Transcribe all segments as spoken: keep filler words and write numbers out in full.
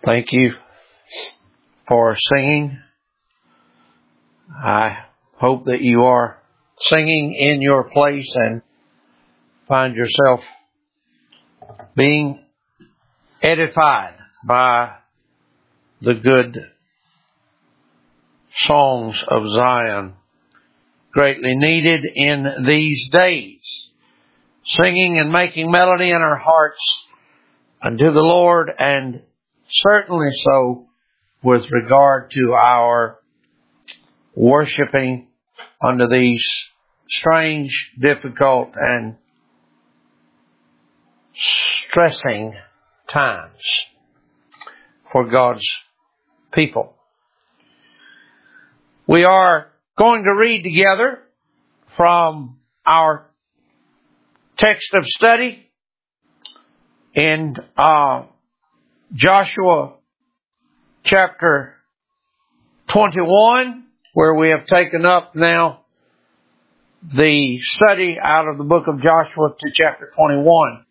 Thank you for singing. I hope that you are singing in your place and find yourself being edified by the good songs of Zion, greatly needed in these days. Singing and making melody in our hearts unto the Lord, and certainly so with regard to our worshiping under these strange, difficult, and stressing times for God's people. We are going to read together from our text of study in uh, Joshua chapter twenty-one, where we have taken up now the study out of the book of Joshua to chapter twenty-one.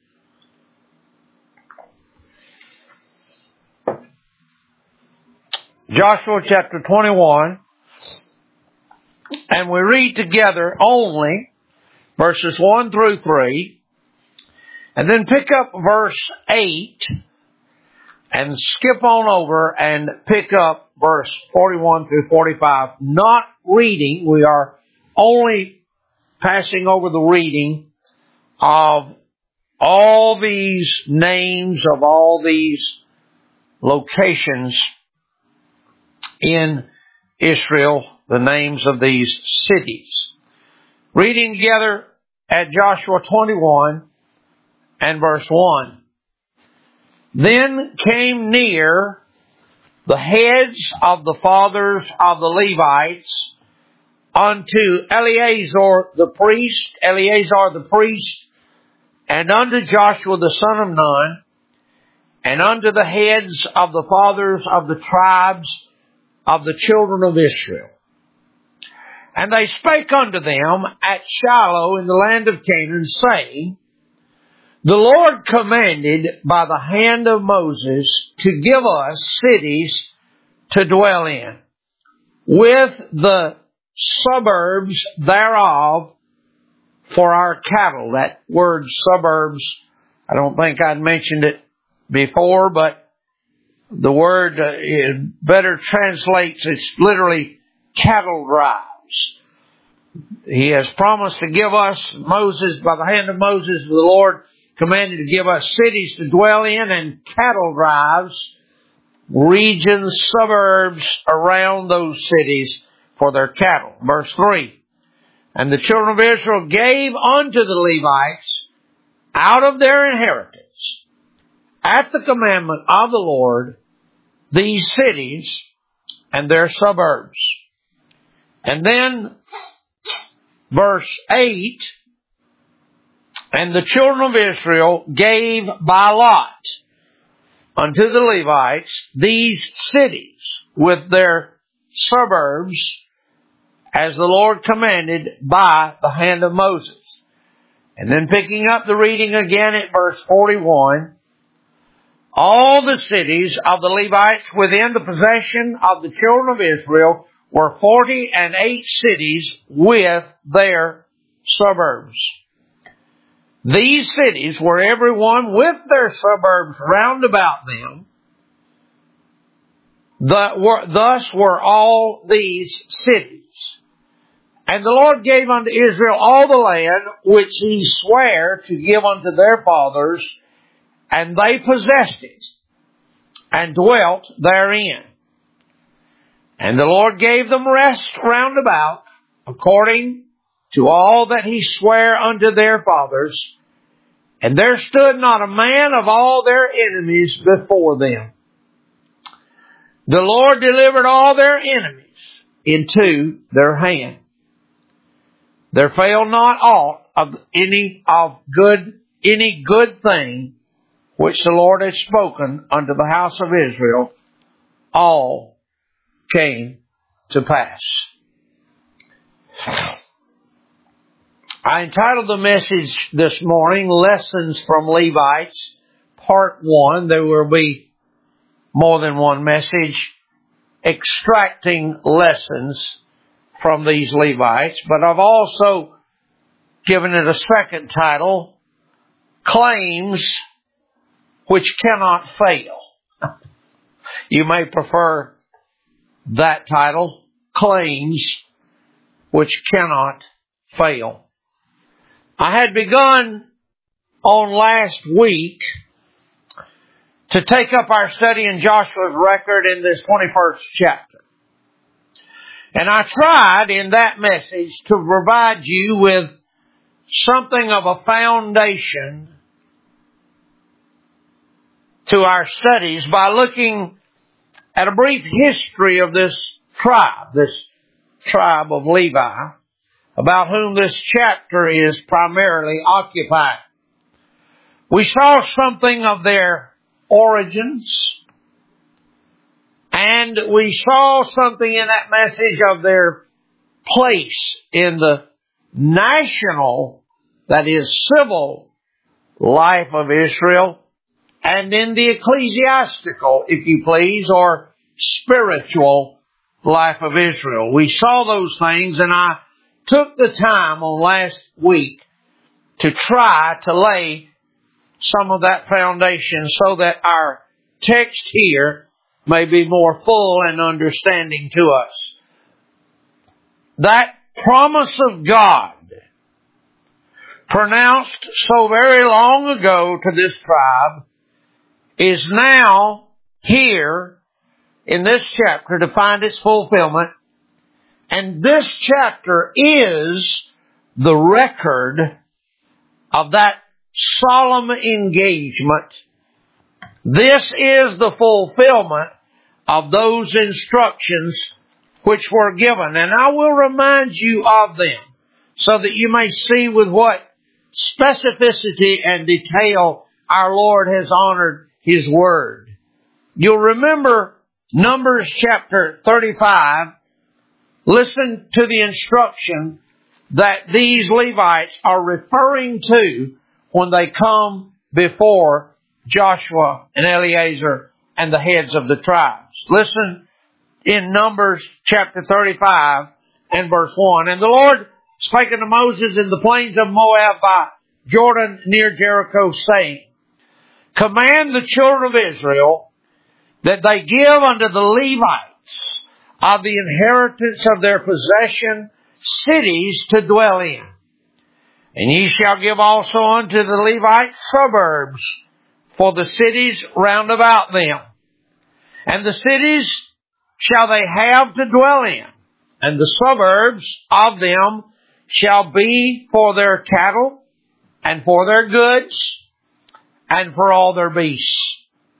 Joshua chapter twenty-one, and we read together only verses one through three, and then pick up verse eight and skip on over and pick up verse forty-one through forty-five. Not reading, we are only passing over the reading of all these names of all these locations in Israel, the names of these cities. Reading together at Joshua twenty-one and verse one. Then came near the heads of the fathers of the Levites unto Eleazar the priest, Eleazar the priest, and unto Joshua the son of Nun, and unto the heads of the fathers of the tribes of the children of Israel. And they spake unto them at Shiloh in the land of Canaan, saying, The Lord commanded by the hand of Moses to give us cities to dwell in, with the suburbs thereof for our cattle. That word suburbs, I don't think I'd mentioned it before, but the word uh, better translates, it's literally cattle drives. He has promised to give us, Moses, by the hand of Moses, the Lord commanded to give us cities to dwell in and cattle drives, regions, suburbs around those cities for their cattle. Verse three. And the children of Israel gave unto the Levites out of their inheritance, at the commandment of the Lord, these cities and their suburbs. And then verse eight, and the children of Israel gave by lot unto the Levites these cities with their suburbs, as the Lord commanded by the hand of Moses. And then picking up the reading again at verse forty-one, all the cities of the Levites within the possession of the children of Israel were forty and eight cities with their suburbs. These cities were every one with their suburbs round about them. The, were, thus were all these cities. And the Lord gave unto Israel all the land which He sware to give unto their fathers, and they possessed it, and dwelt therein. And the Lord gave them rest round about, according to all that He sware unto their fathers. And there stood not a man of all their enemies before them. The Lord delivered all their enemies into their hand. There failed not aught of any of good, any good thing which the Lord had spoken unto the house of Israel. All came to pass. I entitled the message this morning, Lessons from Levites, Part one. There will be more than one message extracting lessons from these Levites, but I've also given it a second title, Claims Which Cannot Fail. You may prefer that title, Claims Which Cannot Fail. I had begun on last week to take up our study in Joshua's record in this twenty-first chapter. And I tried in that message to provide you with something of a foundation to our studies by looking at a brief history of this tribe, this tribe of Levi, about whom this chapter is primarily occupied. We saw something of their origins, and we saw something in that message of their place in the national, that is civil, life of Israel, and in the ecclesiastical, if you please, or spiritual life of Israel. We saw those things, and I took the time on last week to try to lay some of that foundation so that our text here may be more full and understanding to us. That promise of God, pronounced so very long ago to this tribe, is now here in this chapter to find its fulfillment. And this chapter is the record of that solemn engagement. This is the fulfillment of those instructions which were given. And I will remind you of them so that you may see with what specificity and detail our Lord has honored His Word. You'll remember Numbers chapter thirty-five. Listen to the instruction that these Levites are referring to when they come before Joshua and Eleazar and the heads of the tribes. Listen in Numbers chapter thirty-five and verse one. And the Lord spake unto Moses in the plains of Moab by Jordan near Jericho, saying, Command the children of Israel that they give unto the Levites of the inheritance of their possession cities to dwell in. And ye shall give also unto the Levites suburbs for the cities round about them. And the cities shall they have to dwell in, and the suburbs of them shall be for their cattle, and for their goods, and for all their beasts.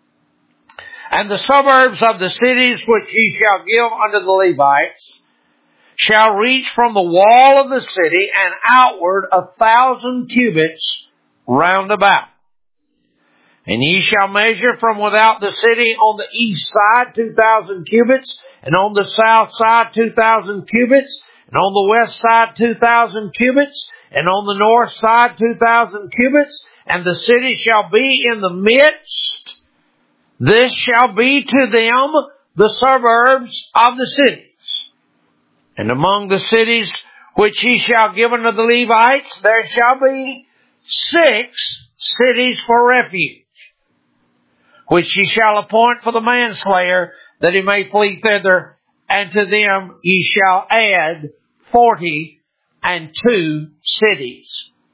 And the suburbs of the cities which ye shall give unto the Levites shall reach from the wall of the city and outward a thousand cubits round about. And ye shall measure from without the city on the east side two thousand cubits, and on the south side two thousand cubits, and on the west side two thousand cubits, and on the north side two thousand cubits, and the city shall be in the midst. This shall be to them the suburbs of the cities. And among the cities which ye shall give unto the Levites, there shall be six cities for refuge, which ye shall appoint for the manslayer, that he may flee thither, and to them ye shall add forty and two cities.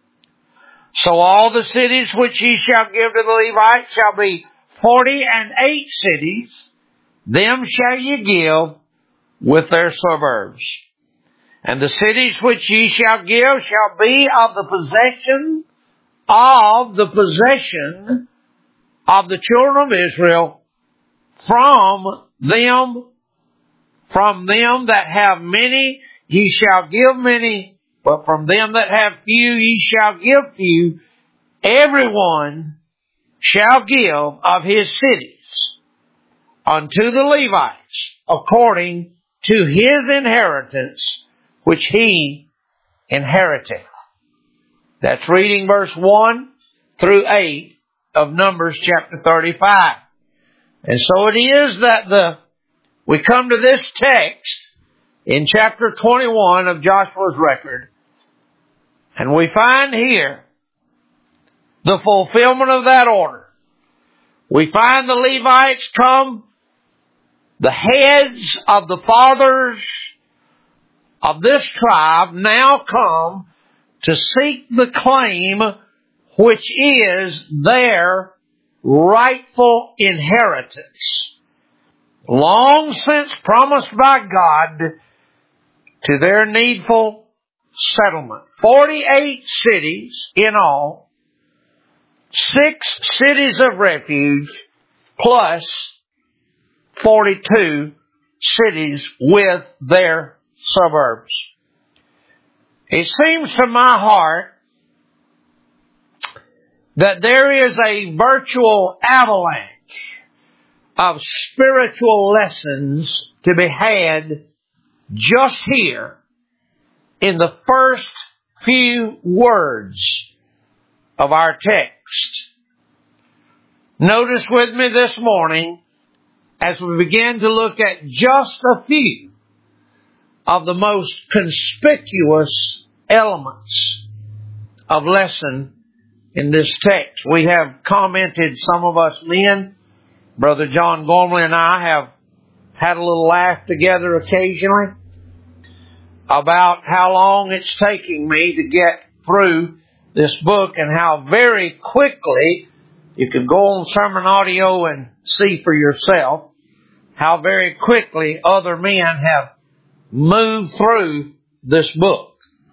So all the cities which ye shall give to the Levites shall be forty and eight cities. Them shall ye give with their suburbs. And the cities which ye shall give shall be of the possession of the possession of the children of Israel, from them, from them that have many ye shall give many, but from them that have few ye shall give few. Everyone shall give of his cities unto the Levites according to his inheritance which he inheriteth. That's reading verse one through eight of Numbers chapter thirty-five. And so it is that the we come to this text in chapter twenty-one of Joshua's record, and we find here the fulfillment of that order. We find the Levites come, the heads of the fathers of this tribe now come to seek the claim which is their rightful inheritance, long since promised by God to their needful settlement. Forty-eight cities in all, six cities of refuge, plus forty-two cities with their suburbs. It seems to my heart that there is a virtual avalanche of spiritual lessons to be had just here in the first few words of our text. Notice with me this morning as we begin to look at just a few of the most conspicuous elements of lesson in this text. We have commented, some of us men, Brother John Gormley and I have had a little laugh together occasionally about how long it's taking me to get through this book and how very quickly, you can go on Sermon Audio and see for yourself, how very quickly other men have moved through this book.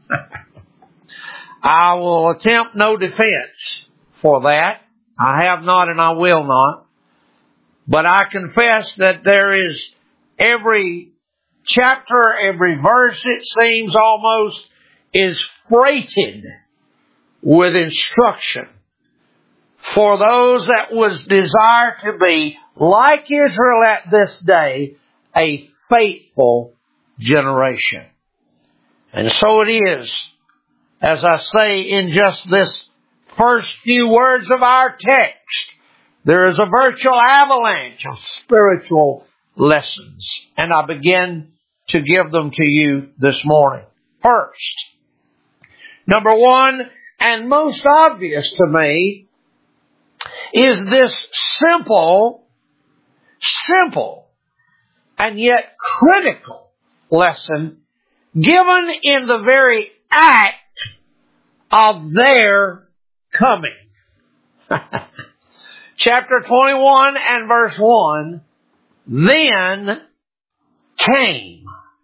I will attempt no defense for that. I have not and I will not. But I confess that there is every chapter, every verse, it seems almost, is freighted with instruction for those that was desire to be, like Israel at this day, a faithful generation. And so it is, as I say in just this first few words of our text, there is a virtual avalanche of spiritual lessons. And I begin to give them to you this morning. First, number one, and most obvious to me, is this simple, simple, and yet critical lesson given in the very act of their coming. Chapter twenty-one and verse one, then came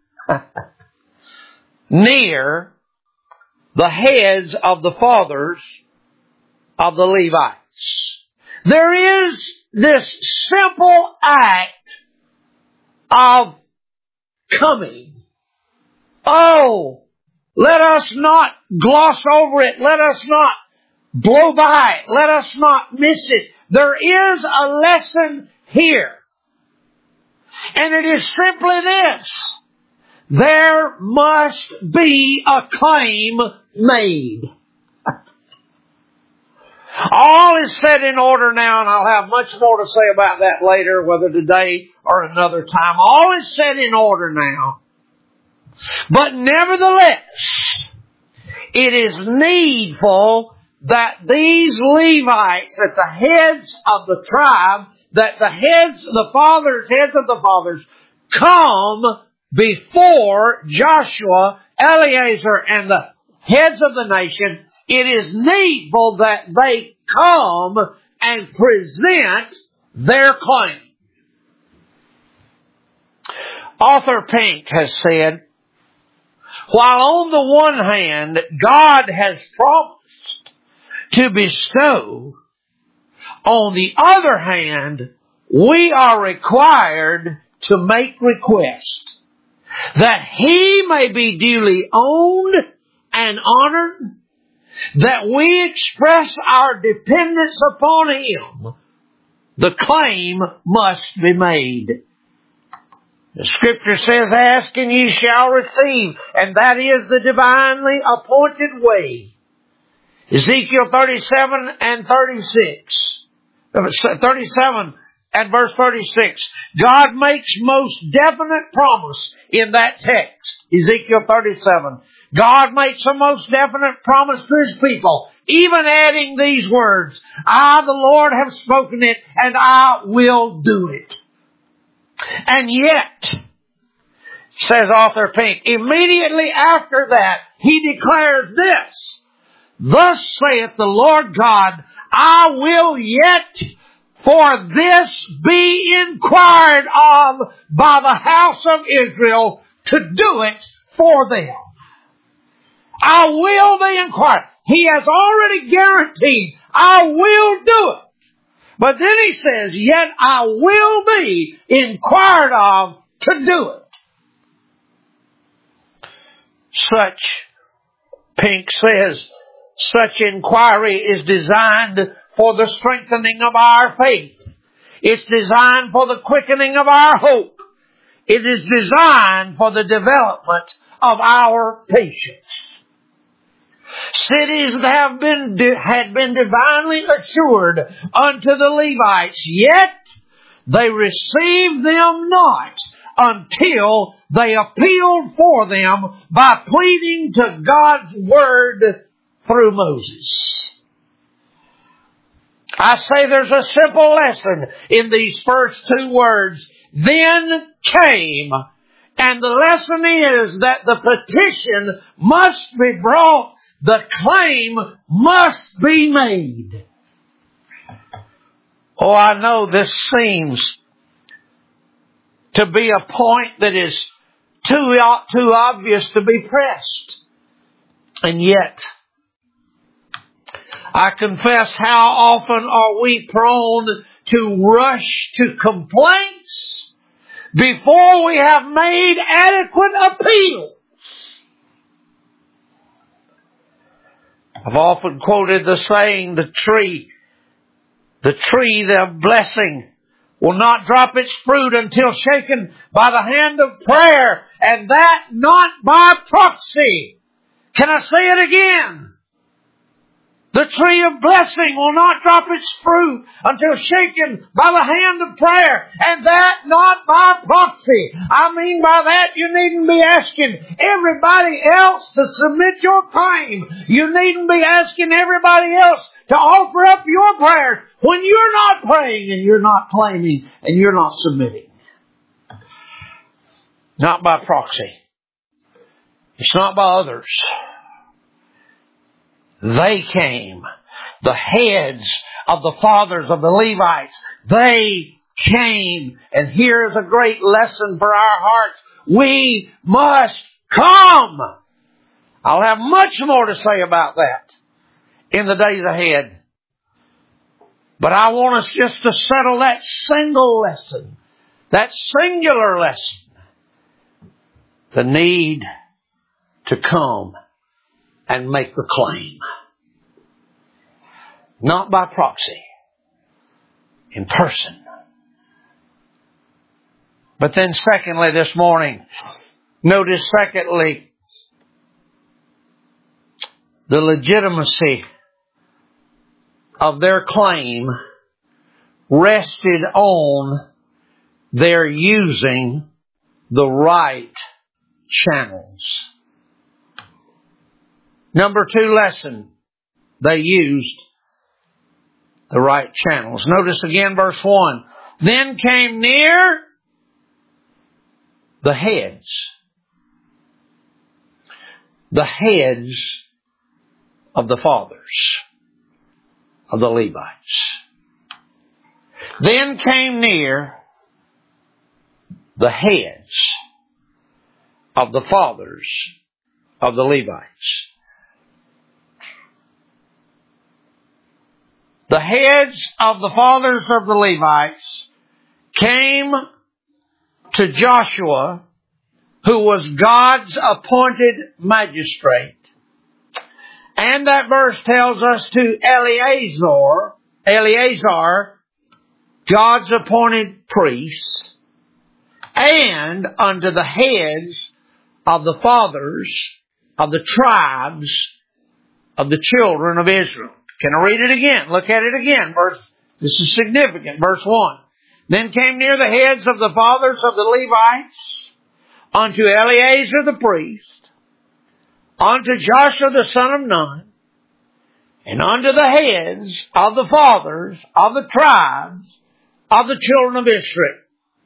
near the heads of the fathers of the Levites. There is this simple act of coming. Oh, let us not gloss over it. Let us not blow by it. Let us not miss it. There is a lesson here. And it is simply this. There must be a claim made. All is set in order now, and I'll have much more to say about that later, whether today or another time. All is set in order now. But nevertheless, it is needful that these Levites, that the heads of the tribe, that the heads, the fathers, heads of the fathers, come before Joshua, Eleazar, and the heads of the nation. It is needful that they come and present their claim. Arthur Pink has said, while on the one hand, God has promised to bestow, on the other hand, we are required to make request that He may be duly owned and honored, that we express our dependence upon Him. The claim must be made. The Scripture says, ask and ye shall receive. And that is the divinely appointed way. Ezekiel thirty-seven and thirty-six. thirty-seven and verse thirty-six. God makes most definite promise in that text. Ezekiel thirty-seven. God makes a most definite promise to His people, even adding these words, I, the Lord, have spoken it, and I will do it. And yet, says Arthur Pink, immediately after that, he declares this, Thus saith the Lord God, I will yet for this be inquired of by the house of Israel to do it for them. I will be inquired. He has already guaranteed, I will do it. But then he says, yet I will be inquired of to do it. Such, Pink says, such inquiry is designed for the strengthening of our faith. It's designed for the quickening of our hope. It is designed for the development of our patience. Cities that have been, had been divinely assured unto the Levites, yet they received them not until they appealed for them by pleading to God's Word through Moses. I say there's a simple lesson in these first two words. Then came. And the lesson is that the petition must be brought. The claim must be made. Oh, I know this seems to be a point that is too, too obvious to be pressed. And yet, I confess, how often are we prone to rush to complaints before we have made adequate appeal? I've often quoted the saying, the tree, the tree, the blessing, will not drop its fruit until shaken by the hand of prayer, and that not by proxy. Can I say it again? The tree of blessing will not drop its fruit until shaken by the hand of prayer, and that not by proxy. I mean by that, you needn't be asking everybody else to submit your claim. You needn't be asking everybody else to offer up your prayers when you're not praying and you're not claiming and you're not submitting. Not by proxy. It's not by others. They came. The heads of the fathers of the Levites, they came. And here's a great lesson for our hearts. We must come. I'll have much more to say about that in the days ahead. But I want us just to settle that single lesson, that singular lesson. The need to come and make the claim. Not by proxy. In person. But then secondly this morning, notice secondly, the legitimacy of their claim rested on their using the right channels. Number two lesson, they used the right channels. Notice again verse one. Then came near the heads. The heads of the fathers of the Levites. Then came near the heads of the fathers of the Levites. The heads of the fathers of the Levites came to Joshua, who was God's appointed magistrate. And that verse tells us to Eleazar, Eleazar, God's appointed priest, and unto the heads of the fathers of the tribes of the children of Israel. Can I read it again? Look at it again. Verse, this is significant. Verse one. Then came near the heads of the fathers of the Levites unto Eleazar the priest, unto Joshua the son of Nun, and unto the heads of the fathers of the tribes of the children of Israel.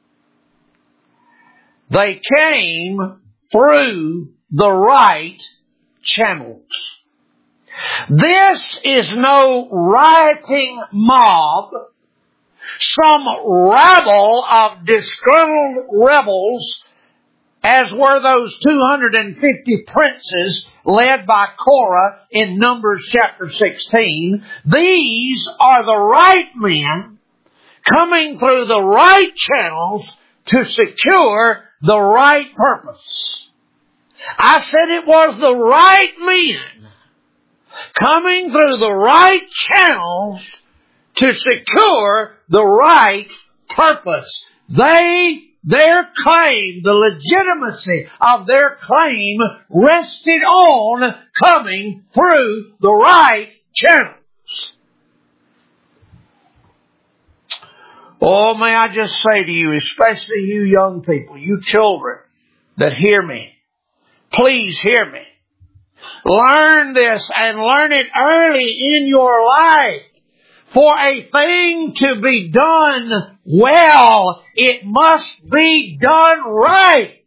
They came through the right channels. This is no rioting mob, some rabble of disgruntled rebels, as were those two hundred fifty princes led by Korah in Numbers chapter sixteen. These are the right men coming through the right channels to secure the right purpose. I said it was the right men coming through the right channels to secure the right purpose. They, their claim, the legitimacy of their claim rested on coming through the right channels. Oh, may I just say to you, especially you young people, you children that hear me, please hear me. Learn this and learn it early in your life. For a thing to be done well, it must be done right.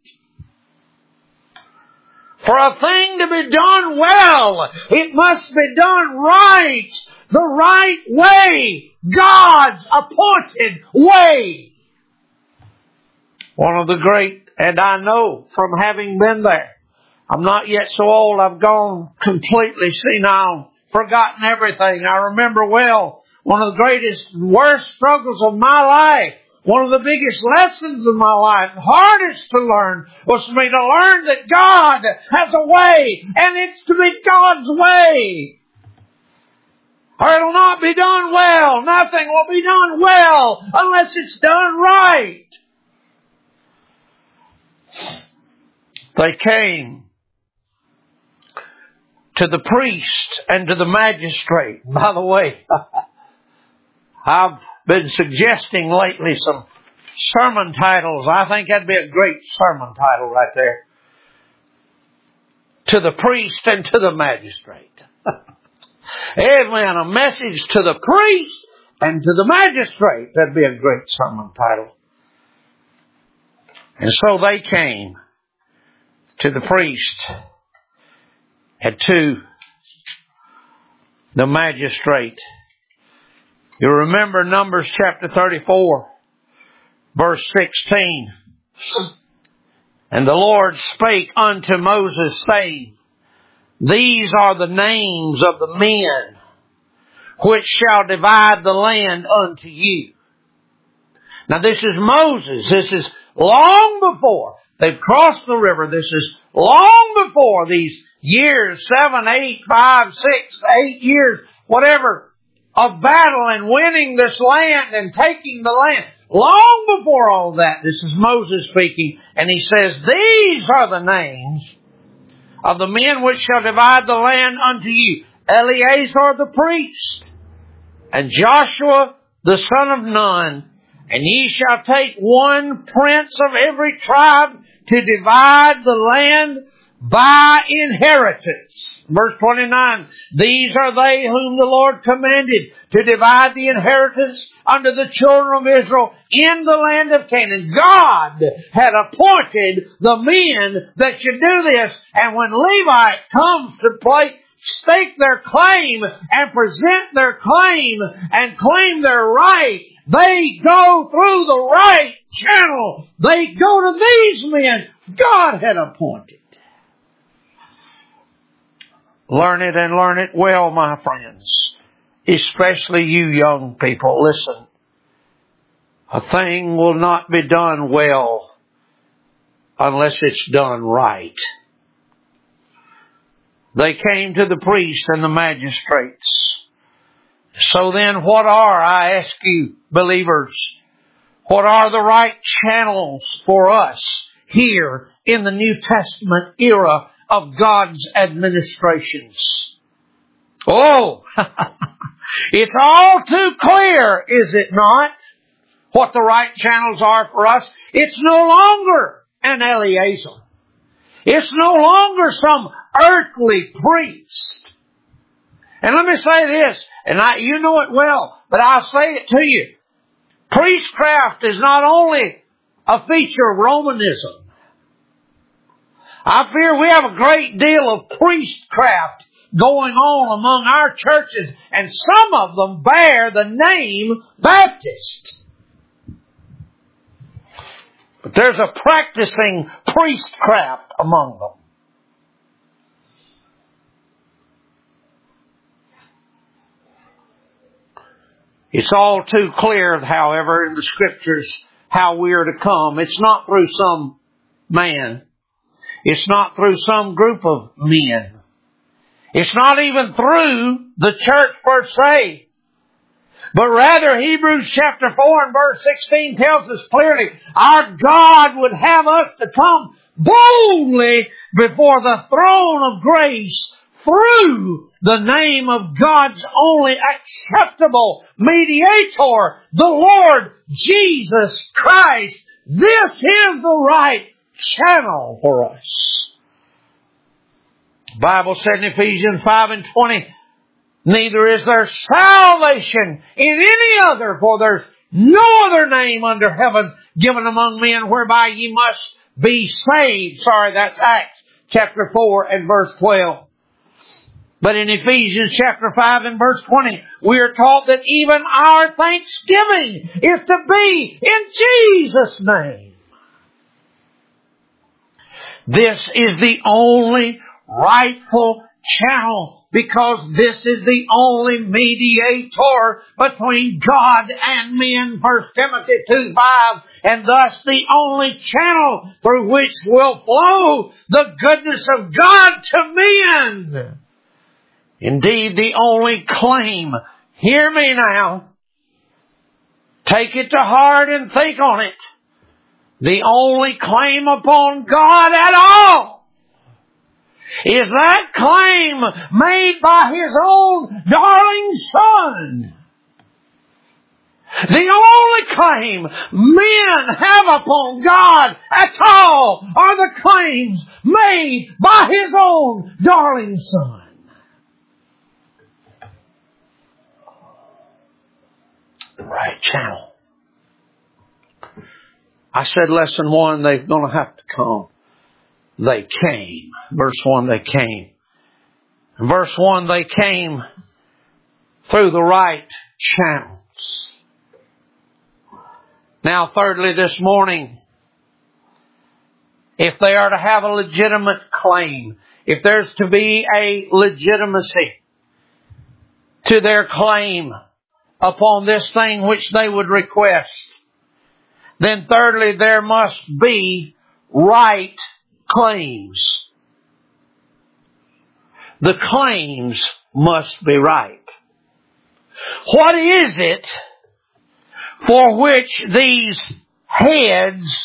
For a thing to be done well, it must be done right. The right way. God's appointed way. One of the great, and I know from having been there, I'm not yet so old I've gone completely senile, forgotten everything. I remember well one of the greatest, worst struggles of my life, one of the biggest lessons of my life, hardest to learn, was for me to learn that God has a way, and it's to be God's way. Or it'll not be done well. Nothing will be done well unless it's done right. They came to the priest and to the magistrate. By the way, I've been suggesting lately some sermon titles. I think that'd be a great sermon title right there. To the priest and to the magistrate. Amen. A message to the priest and to the magistrate. That'd be a great sermon title. And so they came to the priest and to the magistrate. You remember Numbers chapter thirty-four, verse sixteen. And the Lord spake unto Moses, saying, These are the names of the men which shall divide the land unto you. Now this is Moses. This is long before they've crossed the river. This is long before these years, seven, eight, five, six, eight years, whatever, of battle and winning this land and taking the land. Long before all that, this is Moses speaking, and he says, These are the names of the men which shall divide the land unto you. Eleazar the priest, and Joshua the son of Nun, and ye shall take one prince of every tribe to divide the land by inheritance. Verse twenty-nine, These are they whom the Lord commanded to divide the inheritance unto the children of Israel in the land of Canaan. God had appointed the men that should do this. And when Levi comes to play, stake their claim and present their claim and claim their right, they go through the right channel. They go to these men God had appointed. Learn it and learn it well, my friends. Especially you young people. Listen. A thing will not be done well unless it's done right. They came to the priest and the magistrates. So then what are, I ask you, believers, what are the right channels for us here in the New Testament era of God's administrations? Oh, it's all too clear, is it not? what the right channels are for us. It's no longer an Eleazar. It's no longer some earthly priest. And let me say this, and I, you know it well, but I'll say it to you. Priestcraft is not only a feature of Romanism. I fear we have a great deal of priestcraft going on among our churches, and some of them bear the name Baptist. But there's a practicing priestcraft among them. It's all too clear, however, in the Scriptures how we are to come. It's not through some man. It's not through some group of men. It's not even through the church per se. But rather, Hebrews chapter four and verse sixteen tells us clearly, our God would have us to come boldly before the throne of grace through the name of God's only acceptable mediator, the Lord Jesus Christ. This is the right channel for us. The Bible said in Ephesians five and twenty, neither is there salvation in any other, for there's no other name under heaven given among men whereby ye must be saved. Sorry, that's Acts chapter four and verse twelve. But in Ephesians chapter five and verse twenty, we are taught that even our thanksgiving is to be in Jesus' name. This is the only rightful channel, because this is the only mediator between God and men, First Timothy two five, and thus the only channel through which will flow the goodness of God to men. Indeed, the only claim, hear me now, take it to heart and think on it, the only claim upon God at all is that claim made by His own darling Son. The only claim men have upon God at all are the claims made by His own darling Son. The right channel. I said lesson one, they're going to have to come. They came. Verse one, they came. In verse one, they came through the right channels. Now, thirdly, this morning, if they are to have a legitimate claim, if there's to be a legitimacy to their claim upon this thing which they would request, then thirdly, there must be right claims. The claims must be right. What is it for which these heads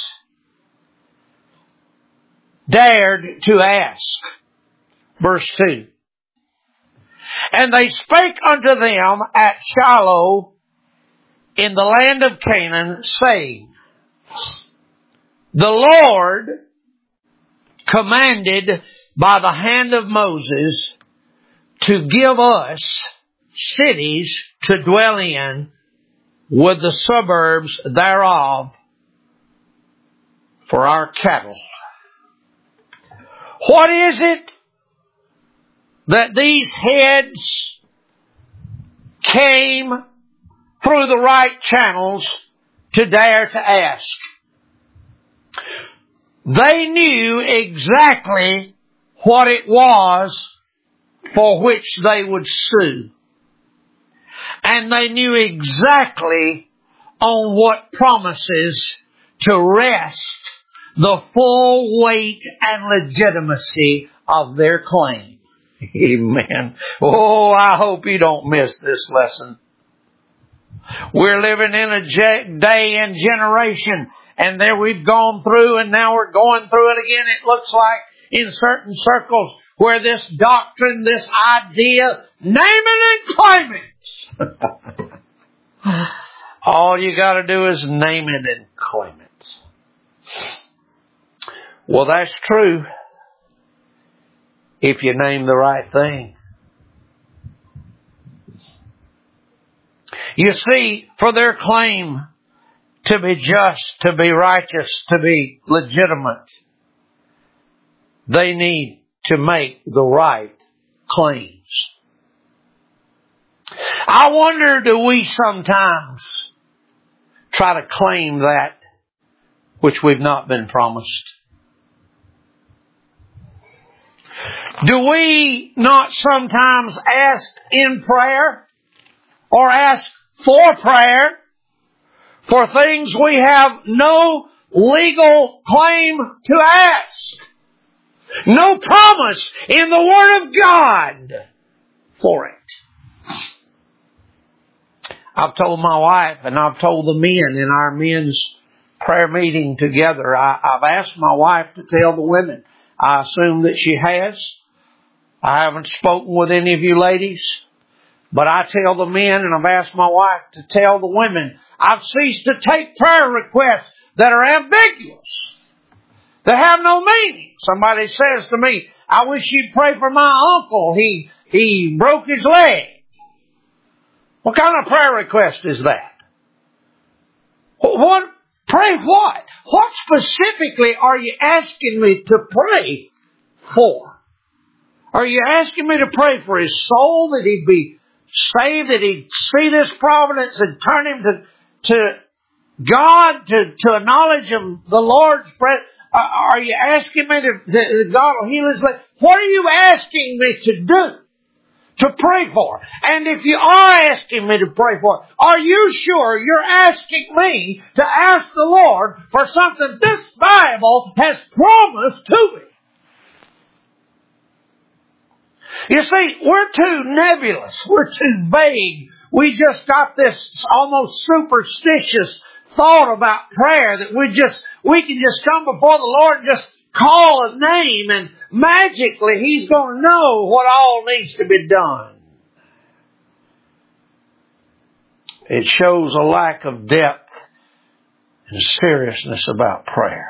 dared to ask? Verse two. And they spake unto them at Shiloh in the land of Canaan, saying, the Lord commanded by the hand of Moses to give us cities to dwell in with the suburbs thereof for our cattle. What is it that these heads came through the right channels to dare to ask? They knew exactly what it was for which they would sue. And they knew exactly on what promises to rest the full weight and legitimacy of their claim. Amen. Oh, I hope you don't miss this lesson. We're living in a day and generation, and there we've gone through, and now we're going through it again. It looks like in certain circles where this doctrine, this idea, name it and claim it. All you got to do is name it and claim it. Well, that's true if you name the right thing. You see, for their claim to be just, to be righteous, to be legitimate, they need to make the right claims. I wonder, do we sometimes try to claim that which we've not been promised? Do we not sometimes ask in prayer or ask for prayer for things we have no legal claim to ask? No promise in the Word of God for it. I've told my wife and I've told the men in our men's prayer meeting together, I, I've asked my wife to tell the women. I assume that she has. I haven't spoken with any of you ladies, but I tell the men, and I've asked my wife to tell the women, I've ceased to take prayer requests that are ambiguous, that have no meaning. Somebody says to me, I wish you'd pray for my uncle. He, he broke his leg. What kind of prayer request is that? What? Pray what? What specifically are you asking me to pray for? Are you asking me to pray for his soul, that he'd be saved, that he'd see this providence and turn him to, to God, to, to a knowledge of the Lord's presence? Uh, are you asking me to, that God will heal his leg? What are you asking me to do? To pray for. And if you are asking me to pray for, are you sure you're asking me to ask the Lord for something this Bible has promised to me? You see, we're too nebulous. We're too vague. We just got this almost superstitious thought about prayer that we just, we can just come before the Lord and just call a name and magically He's going to know what all needs to be done. It shows a lack of depth and seriousness about prayer.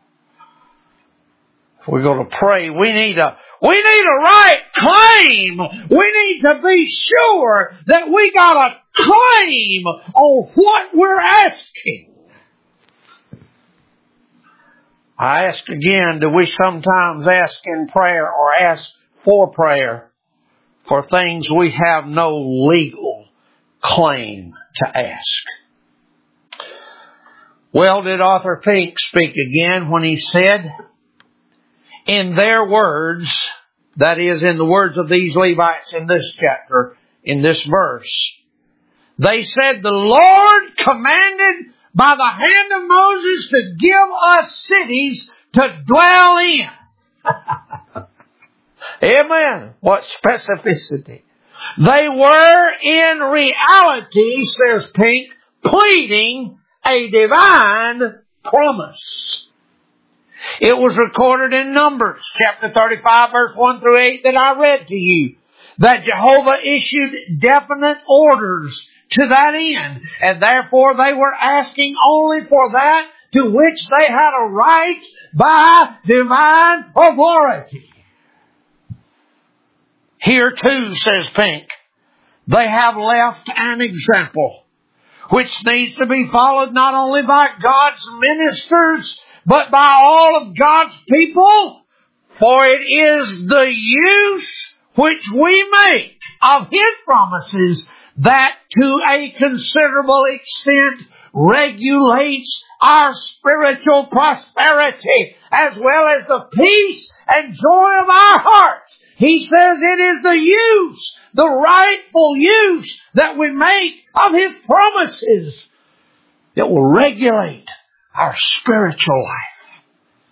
If we're going to pray, we need a, we need a right claim. We need to be sure that we got a claim on what we're asking. I ask again, do we sometimes ask in prayer or ask for prayer for things we have no legal claim to ask? Well, did Arthur Pink speak again when he said, in their words, that is, in the words of these Levites in this chapter, in this verse, they said, the Lord commanded by the hand of Moses to give us cities to dwell in. Amen. What specificity. They were in reality, says Pink, pleading a divine promise. It was recorded in Numbers, chapter thirty-five, verse one through eight, that I read to you, that Jehovah issued definite orders to that end, and therefore they were asking only for that to which they had a right by divine authority. Here too, says Pink, they have left an example which needs to be followed not only by God's ministers, but by all of God's people, for it is the use which we make of His promises that to a considerable extent regulates our spiritual prosperity as well as the peace and joy of our hearts. He says it is the use, the rightful use that we make of His promises that will regulate our spiritual life.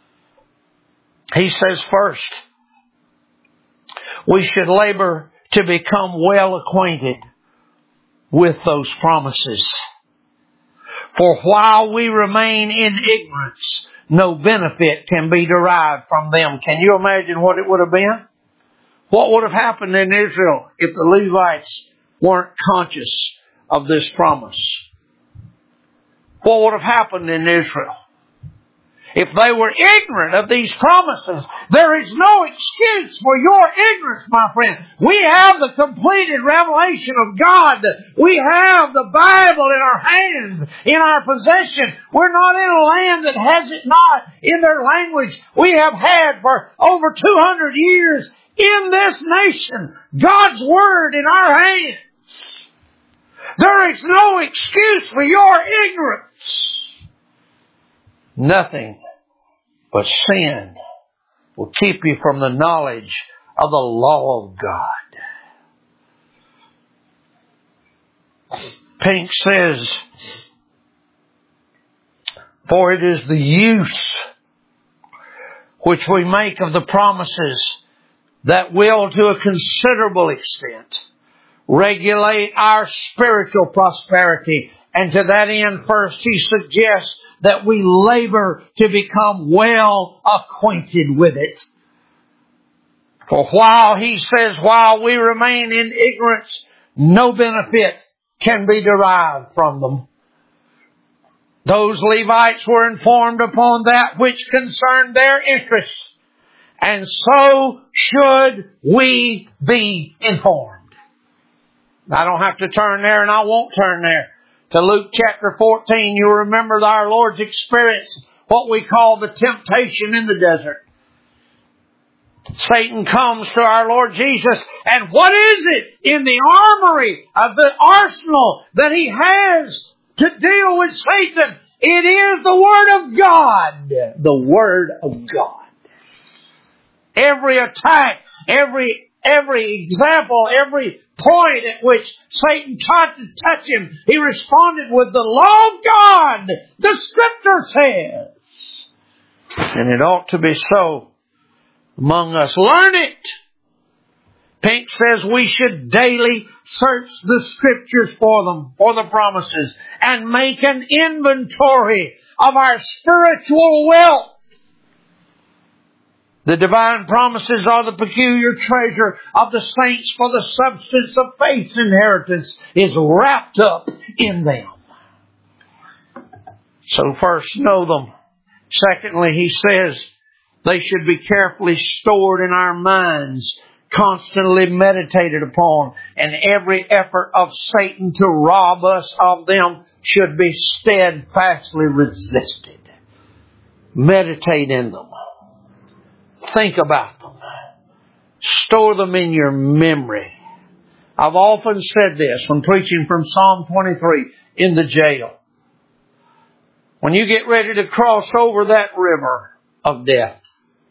He says first, we should labor to become well acquainted with those promises. For while we remain in ignorance, no benefit can be derived from them. Can you imagine what it would have been? What would have happened in Israel if the Levites weren't conscious of this promise? what would have happened in Israel? If they were ignorant of these promises, there is no excuse for your ignorance, my friend. We have the completed revelation of God. We have the Bible in our hands, in our possession. We're not in a land that has it not in their language. We have had for over two hundred years in this nation God's Word in our hands. There is no excuse for your ignorance. Nothing but sin will keep you from the knowledge of the law of God. Pink says, for it is the use which we make of the promises that will, to a considerable extent, regulate our spiritual prosperity. And to that end, first, he suggests that we labor to become well acquainted with it. For while, he says, while we remain in ignorance, no benefit can be derived from them. Those Levites were informed upon that which concerned their interests, and so should we be informed. I don't have to turn there, and I won't turn there. To Luke chapter fourteen, you remember our Lord's experience, what we call the temptation in the desert. Satan comes to our Lord Jesus, and what is it in the armory of the arsenal that he has to deal with Satan? It is the Word of God. The Word of God. Every attack, every Every example, every point at which Satan tried to touch him, he responded with the law of God. The Scripture says. And it ought to be so among us. Learn it. Pink says we should daily search the Scriptures for them, for the promises, and make an inventory of our spiritual wealth. The divine promises are the peculiar treasure of the saints, for the substance of faith's inheritance is wrapped up in them. So first, know them. Secondly, he says they should be carefully stored in our minds, constantly meditated upon, and every effort of Satan to rob us of them should be steadfastly resisted. Meditate in them. Think about them. Store them in your memory. I've often said this when preaching from Psalm twenty-three in the jail. When you get ready to cross over that river of death,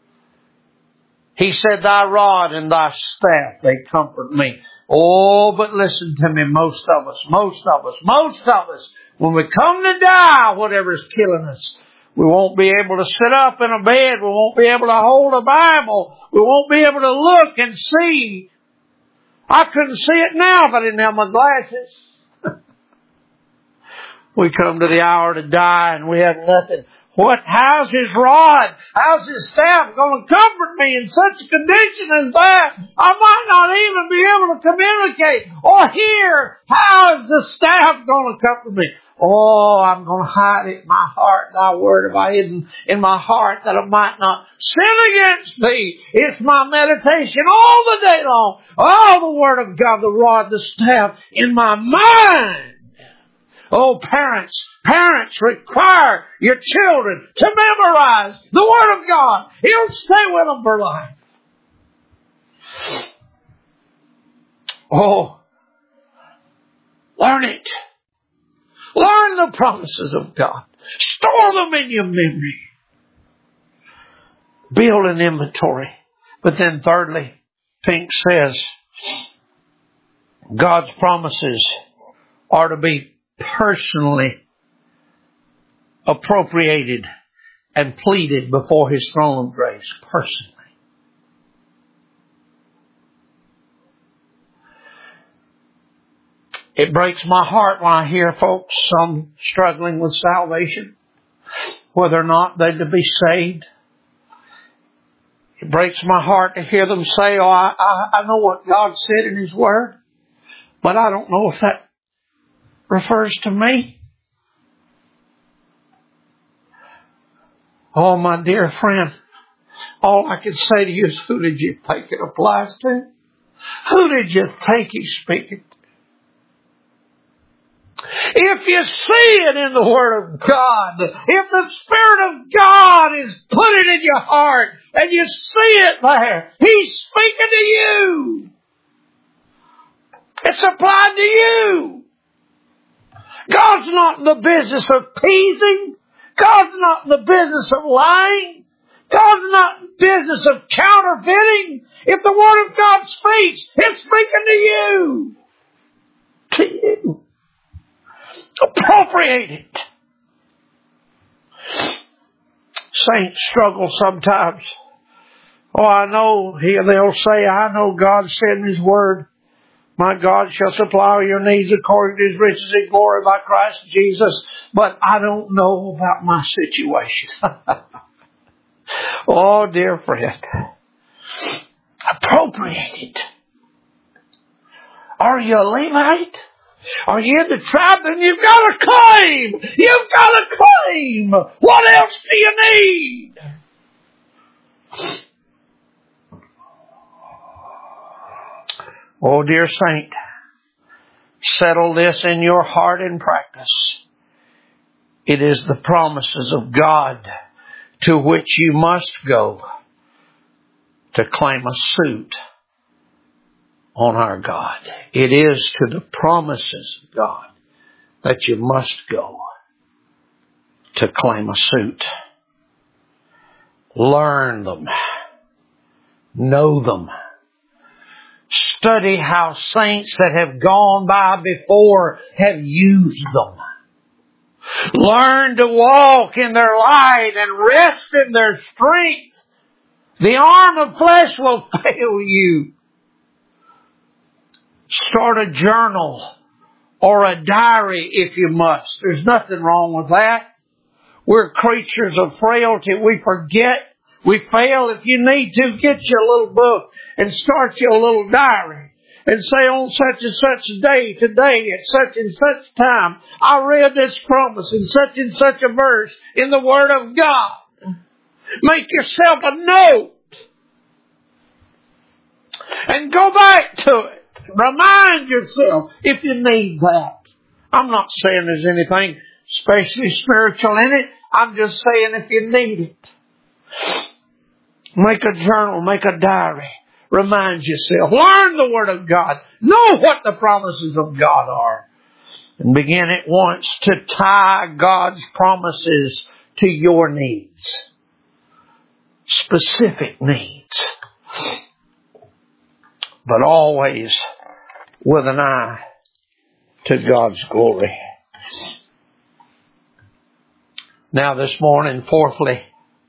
he said, thy rod and thy staff, they comfort me. Oh, but listen to me, most of us, most of us, most of us, when we come to die, whatever's killing us, we won't be able to sit up in a bed. We won't be able to hold a Bible. We won't be able to look and see. I couldn't see it now if I didn't have my glasses. We come to the hour to die and we have nothing. What? How's his rod? How's his staff going to comfort me in such a condition as that? I might not even be able to communicate or hear. How is the staff going to comfort me? Oh, I'm going to hide it in my heart. Thy word have I hidden in my heart that I might not sin against thee. It's my meditation all the day long. Oh, the word of God, the rod, the staff in my mind. Oh, parents, parents require your children to memorize the Word of God. He'll stay with them for life. Oh, learn it. Learn the promises of God. Store them in your memory. Build an inventory. But then thirdly, Pink says, God's promises are to be personally appropriated and pleaded before His throne of grace. Personally. It breaks my heart when I hear folks, some struggling with salvation, whether or not they're to be saved. It breaks my heart to hear them say, oh, I, I, I know what God said in His Word, but I don't know if that refers to me. Oh, my dear friend, all I can say to you is, who did you think it applies to? Who did you think He's speaking to? If you see it in the Word of God, if the Spirit of God is put it in your heart and you see it there, He's speaking to you. It's applied to you. God's not in the business of teasing. God's not in the business of lying. God's not in the business of counterfeiting. If the Word of God speaks, it's speaking to you. To you. Appropriate it. Saints struggle sometimes. Oh, I know, they'll say, I know God said in His Word, my God shall supply all your needs according to His riches and glory by Christ Jesus. But I don't know about my situation. Oh, dear friend. Appropriate it. Are you a Levite? Are you in the tribe? Then you've got to claim. You've got to claim. What else do you need? Oh, dear saint, settle this in your heart and practice. It is the promises of God to which you must go to claim a suit on our God. It is to the promises of God that you must go to claim a suit. Learn them. Know them. Study how saints that have gone by before have used them. Learn to walk in their light and rest in their strength. The arm of flesh will fail you. Start a journal or a diary if you must. There's nothing wrong with that. We're creatures of frailty. We forget. We fail. If you need to, get you a little book and start you a little diary. And say on such and such a day, today, at such and such time, I read this promise in such and such a verse in the Word of God. Make yourself a note. And go back to it. Remind yourself if you need that. I'm not saying there's anything especially spiritual in it. I'm just saying if you need it. Make a journal, make a diary. Remind yourself. Learn the Word of God. Know what the promises of God are. And begin at once to tie God's promises to your needs. Specific needs. But always with an eye to God's glory. Now this morning, fourthly,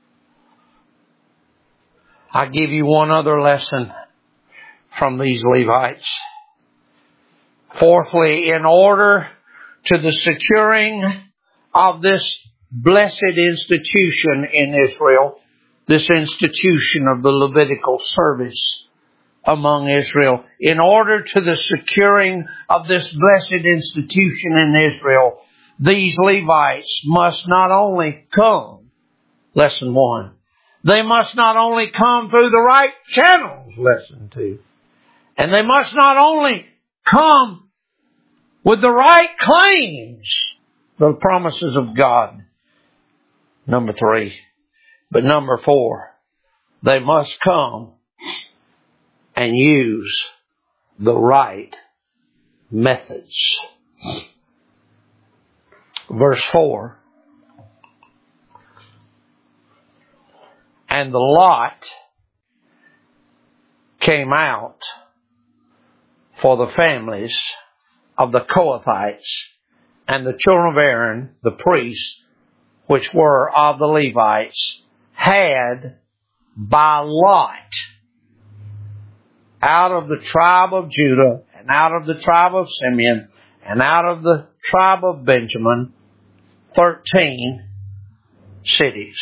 I give you one other lesson from these Levites. Fourthly, in order to the securing of this blessed institution in Israel, this institution of the Levitical service among Israel, in order to the securing of this blessed institution in Israel, these Levites must not only come, lesson one, they must not only come through the right channels, lesson two, and they must not only come with the right claims, the promises of God, number three, but number four, they must come and use the right methods. Verse four, and the lot came out for the families of the Kohathites and the children of Aaron, the priests, which were of the Levites, had by lot out of the tribe of Judah and out of the tribe of Simeon and out of the tribe of Benjamin, thirteen cities.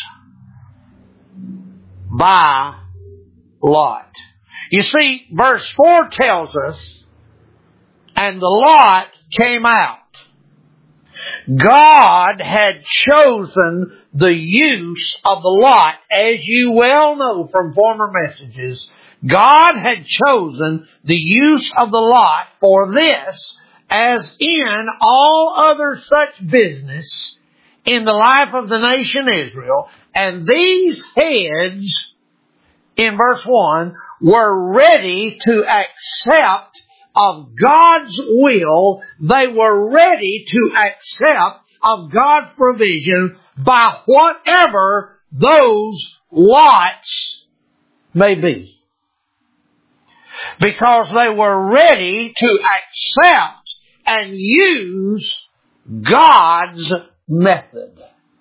By lot. You see, verse four tells us, and the lot came out. God had chosen the use of the lot. As you well know from former messages, God had chosen the use of the lot for this, as in all other such business in the life of the nation Israel. And these heads, in verse one, were ready to accept of God's will. They were ready to accept of God's provision by whatever those lots may be. Because they were ready to accept and use God's method.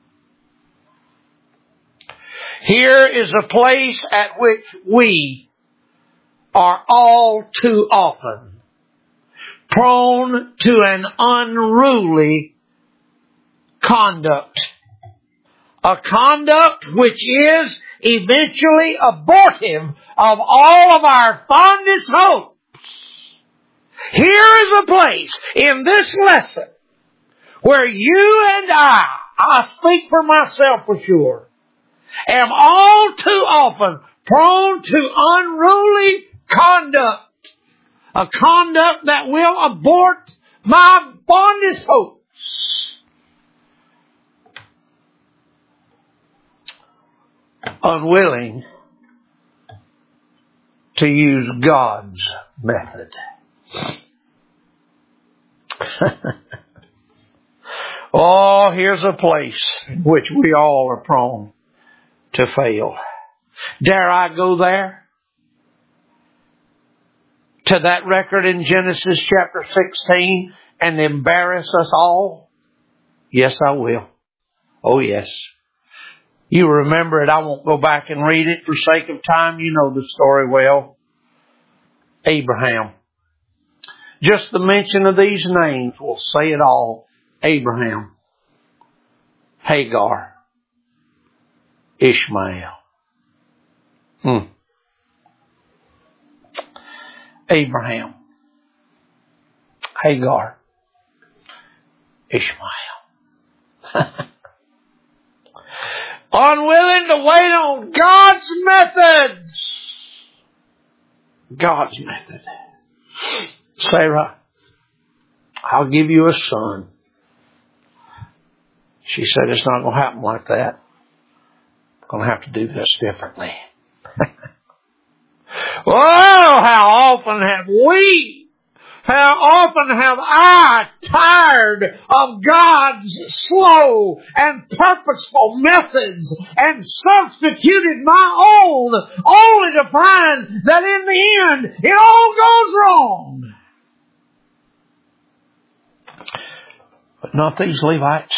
Here is a place at which we are all too often prone to an unruly conduct. A conduct which is eventually abortive of all of our fondest hopes. Here is a place in this lesson where you and I, I speak for myself for sure, am all too often prone to unruly conduct. A conduct that will abort my fondest hopes. Unwilling to use God's method. Oh, here's a place in which we all are prone to fail. Dare I go there? To that record in Genesis chapter sixteen and embarrass us all? Yes, I will. Oh, yes. You remember it. I won't go back and read it for sake of time. You know the story well. Abraham. Just the mention of these names will say it all. Abraham, Hagar, Ishmael. Hmm. Abraham, Hagar, Ishmael. Unwilling to wait on God's methods. God's method. Sarah, I'll give you a son. She said, it's not going to happen like that. I'm going to have to do this differently. Oh, how often have we, how often have I tired of God's slow and purposeful methods and substituted my own, only to find that in the end it all goes wrong. But not these Levites.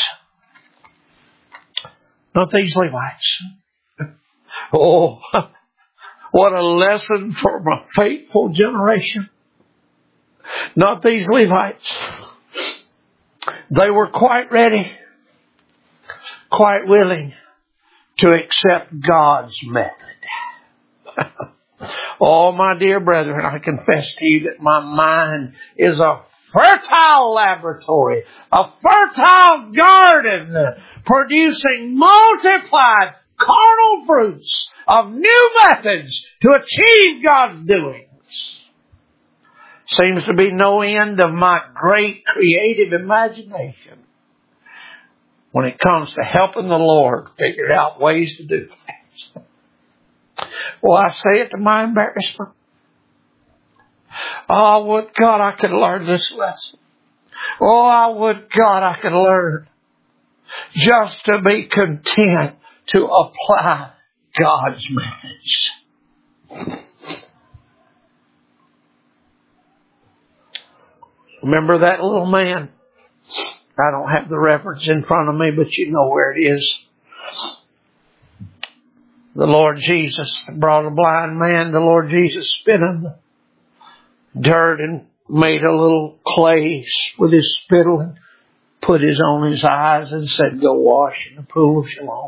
Not these Levites. Oh, what a lesson for my faithful generation. Not these Levites. They were quite ready, quite willing to accept God's method. Oh, my dear brethren, I confess to you that my mind is a fertile laboratory, a fertile garden, producing multiplied carnal fruits of new methods to achieve God's doings. Seems to be no end of my great creative imagination when it comes to helping the Lord figure out ways to do things. Well, I say it to my embarrassment. Oh, would God I could learn this lesson. Oh, I would God I could learn just to be content to apply God's methods. Remember that little man? I don't have the reference in front of me, but you know where it is. The Lord Jesus brought a blind man. The Lord Jesus spit in the dirt and made a little clay with his spittle and put his on his eyes and said, go wash in the pool of Siloam.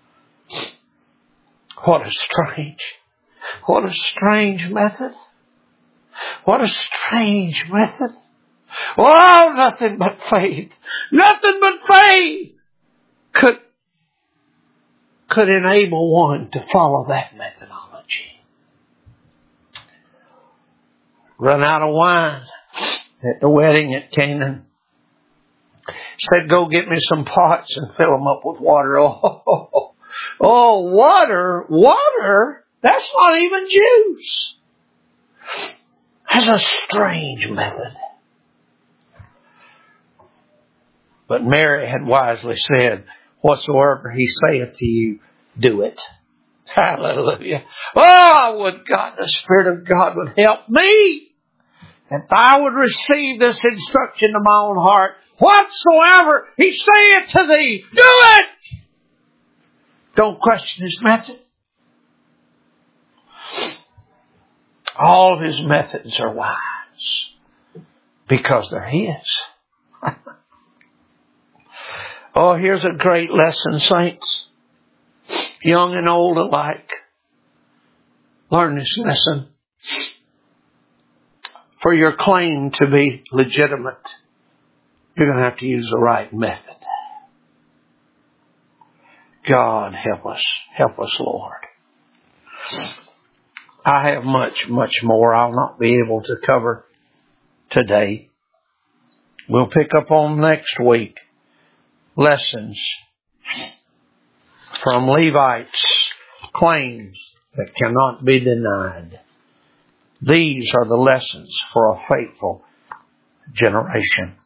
What a strange, what a strange method. What a strange method. Oh, nothing but faith. Nothing but faith could, could enable one to follow that methodology. Run out of wine at the wedding at Canaan. Said, go get me some pots and fill them up with water. Oh, oh, water, water? That's not even juice. That's a strange method. But Mary had wisely said, whatsoever he saith to you, do it. Hallelujah. Oh, I would God, the Spirit of God would help me. If I would receive this instruction in my own heart, whatsoever he saith to thee, do it! Don't question his method. All of his methods are wise because they're his. Oh, here's a great lesson, saints. Young and old alike. Learn this lesson. For your claim to be legitimate, you're going to have to use the right method. God help us. Help us, Lord. I have much, much more I'll not be able to cover today. We'll pick up on next week. Lessons from Levites' claims that cannot be denied. These are the lessons for a faithful generation.